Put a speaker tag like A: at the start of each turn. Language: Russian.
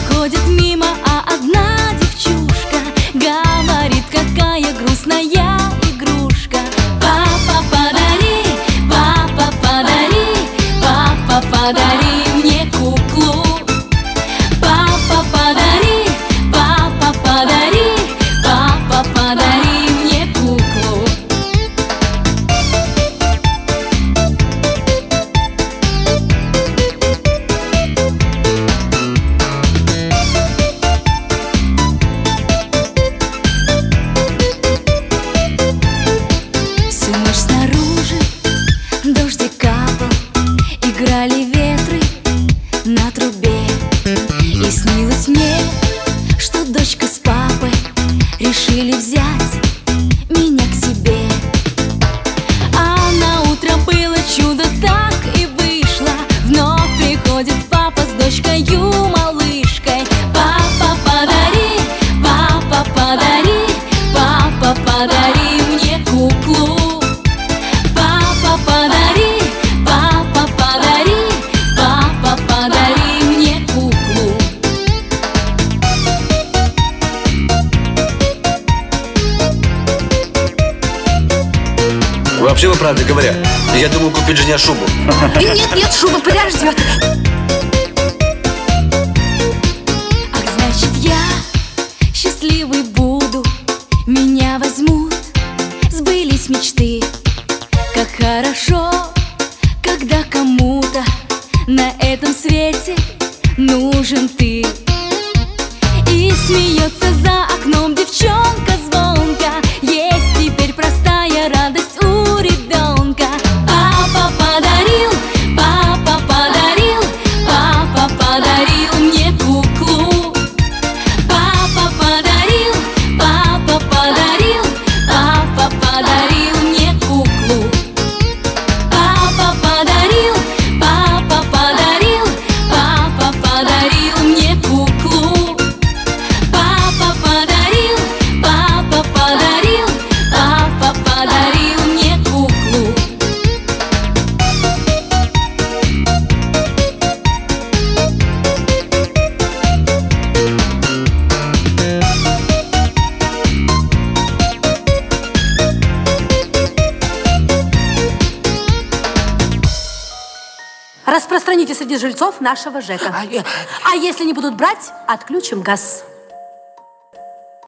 A: проходит мимо, а одна девчушка говорит, какая грустная игрушка. Папа, подари, папа, подари, папа, подари мне куклу. Папа, подари, папа, подари, папа, подари мне куклу. Всю ночь снаружи дождик капал, играли ветры на трубе. И снилось мне, что дочка с папой решили взять меня к себе. А на утро было чудо, так и вышло. Вновь приходит папа с дочкою малышкой. Папа, подари, папа, подари, папа, подари мне куклу. Папа, подари, папа, подари, папа, подари мне куклу.
B: Вообще, вы правда говоря, я думал купить жене шубу.
C: Нет, шуба подождет.
A: Ах, значит, я счастливой буду, меня возьмут, сбылись мечты. Как хорошо, когда кому-то на этом свете нужен ты. И смеется за окном девчонка звонко. Есть теперь простая радость у ребенка. Папа подарил, папа подарил, папа подарил мне куклу. Папа подарил, папа подарил, папа подарил мне куклу. Папа подарил, папа подарил, папа подарил мне куклу. Папа подарил, папа подарил, папа подарил мне куклу.
C: Распространите среди жильцов нашего ЖЭКа. А если не будут брать, отключим газ.